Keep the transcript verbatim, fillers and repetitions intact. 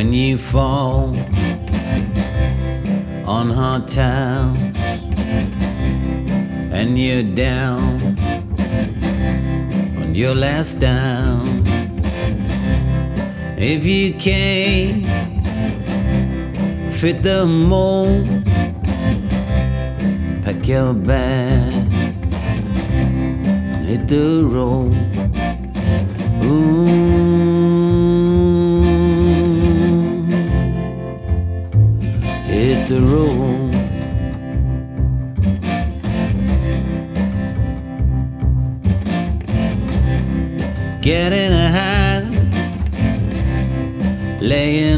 when you fall on hard times and you're down on your last dime. If you can't fit the mold, pack your bag and hit the road. Ooh, hit the road. Getting